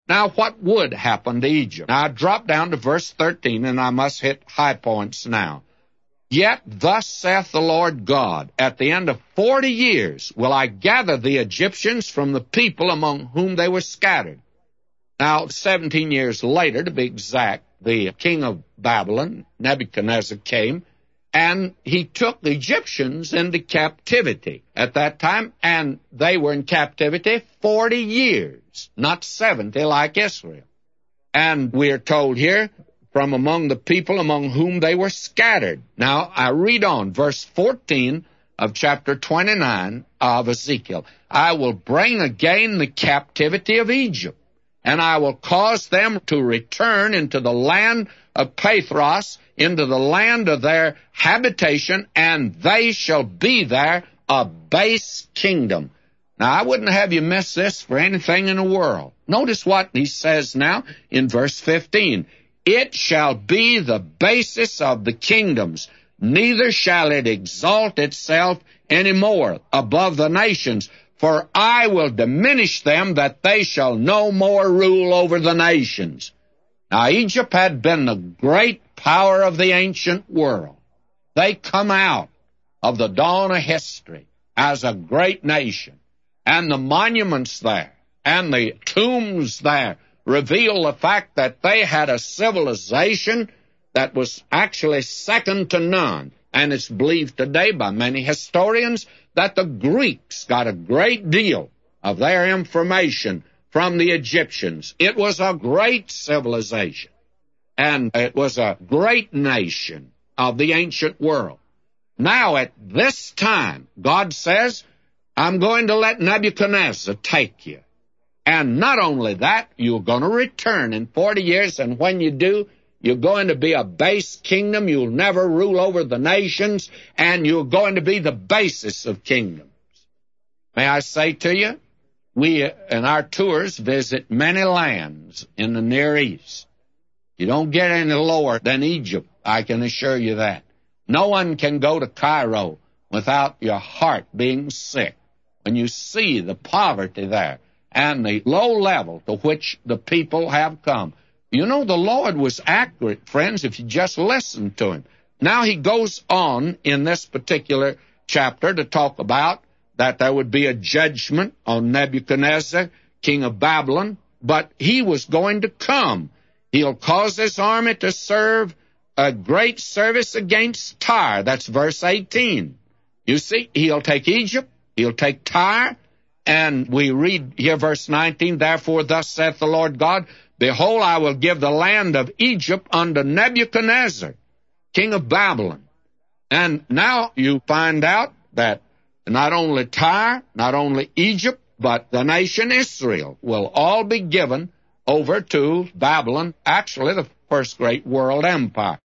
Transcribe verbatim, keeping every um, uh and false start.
Now, what would happen to Egypt? Now, I drop down to verse thirteen, and I must hit high points now. Yet thus saith the Lord God, at the end of forty years will I gather the Egyptians from the people among whom they were scattered. Now, seventeen years later, to be exact, the king of Babylon, Nebuchadnezzar, came, and he took the Egyptians into captivity at that time, and they were in captivity forty years, not seventy like Israel. And we are told here, from among the people among whom they were scattered. Now, I read on, verse fourteen of chapter twenty-nine of Ezekiel. I will bring again the captivity of Egypt, and I will cause them to return into the land of Pathros, into the land of their habitation, and they shall be there a base kingdom. Now, I wouldn't have you miss this for anything in the world. Notice what he says now in verse fifteen. It shall be the basis of the kingdoms, neither shall it exalt itself any more above the nations, for I will diminish them, that they shall no more rule over the nations. Now, Egypt had been the great power of the ancient world. They come out of the dawn of history as a great nation, and the monuments there and the tombs there reveal the fact that they had a civilization that was actually second to none. And it's believed today by many historians that the Greeks got a great deal of their information from the Egyptians. It was a great civilization, and it was a great nation of the ancient world. Now, at this time, God says, I'm going to let Nebuchadnezzar take you. And not only that, you're going to return in forty years, and when you do, you're going to be a base kingdom. You'll never rule over the nations, and you're going to be the basis of kingdoms. May I say to you, we in our tours visit many lands in the Near East. You don't get any lower than Egypt, I can assure you that. No one can go to Cairo without your heart being sick when you see the poverty there and the low level to which the people have come. You know, the Lord was accurate, friends, if you just listen to him. Now he goes on in this particular chapter to talk about that there would be a judgment on Nebuchadnezzar, king of Babylon, but he was going to come. He'll cause this army to serve a great service against Tyre. That's verse eighteen. You see, he'll take Egypt, he'll take Tyre, and we read here verse nineteen, Therefore thus saith the Lord God, Behold, I will give the land of Egypt unto Nebuchadnezzar, king of Babylon. And now you find out that not only Tyre, not only Egypt, but the nation Israel will all be given over to Babylon, actually the first great world empire.